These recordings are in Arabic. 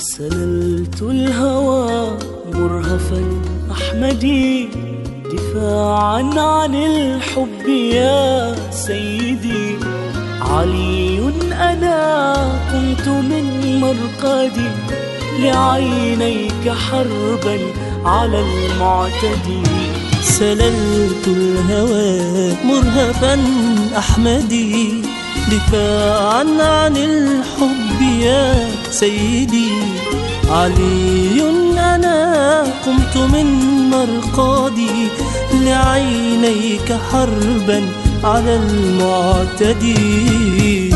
سللت الهوى مرهفا أحمدي دفاعا عن الحب يا سيدي. علي أنا قمت من مرقدي لعينيك حربا على المعتدي. سللت الهوى مرهفا أحمدي دفاعا عن الحب يا سيدي. علي أنا قمت من مرقدي لعينيك حربا على المعتدي.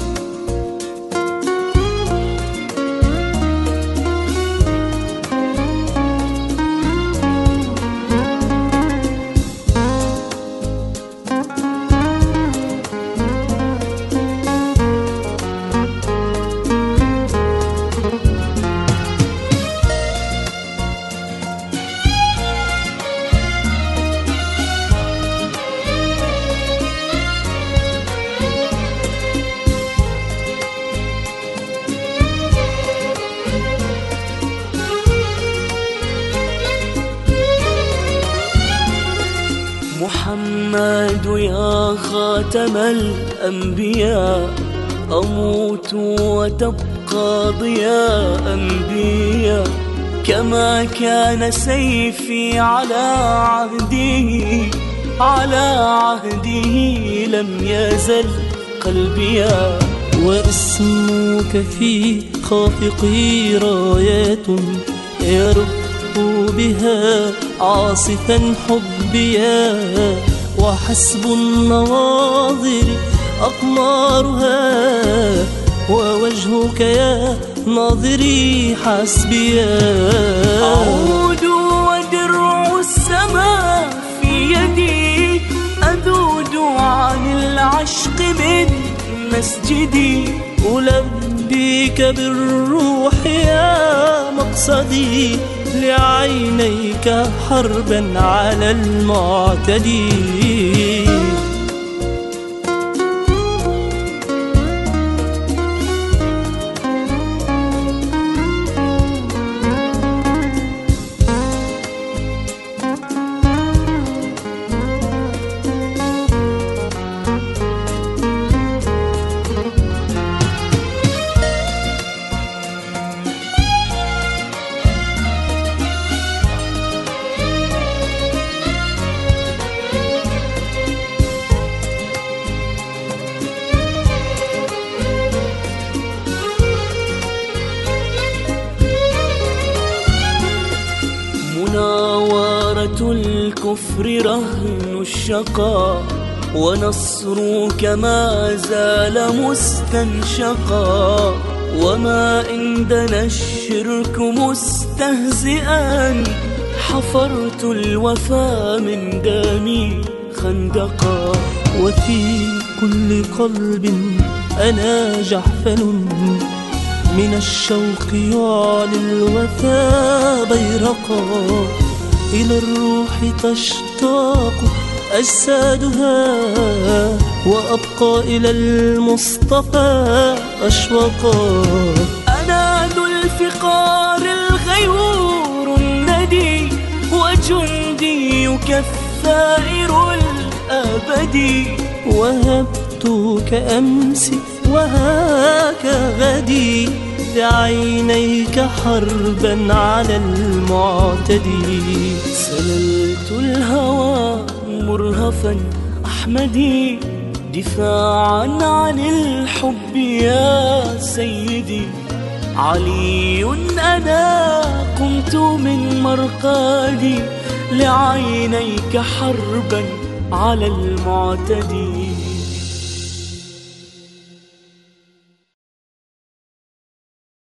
محمد يا خاتم الأنبياء أموت وتبقى ضياء أنبياء. كما كان سيفي على عهده لم يزل قلبيا. واسمك في خافقي رايات يرق بها عاصفا حبيا. وحسب النواظر أقمارها ووجهك يا ناظري حسبيا. أعود ودرع السماء في يدي أذود عن العشق من مسجدي. ألبيك بالروح يا مقصدي لعينيك حربا على المعتدي. مناورة الكفر رهن الشقاء ونصرك ما زال مستنشقا. وما عندنا الشرك مستهزئا حفرت الوفا من دمي خندقا. وفي كل قلب أنا جحفل من الشوق يعلي الوفا بيرقا. إلى الروح تشتاق أجسادها وأبقى إلى المصطفى أشواقا. أنا ذو الفقار الغيور الندي وجنديك الثائر الأبدي. وهبتك أمسي وهاك غدي لعينيك حربا على المعتدي. سللت الهوى مرهفا أحمدي دفاعا عن الحب يا سيدي. علي أنا قمت من مرقدي لعينيك حربا على المعتدي.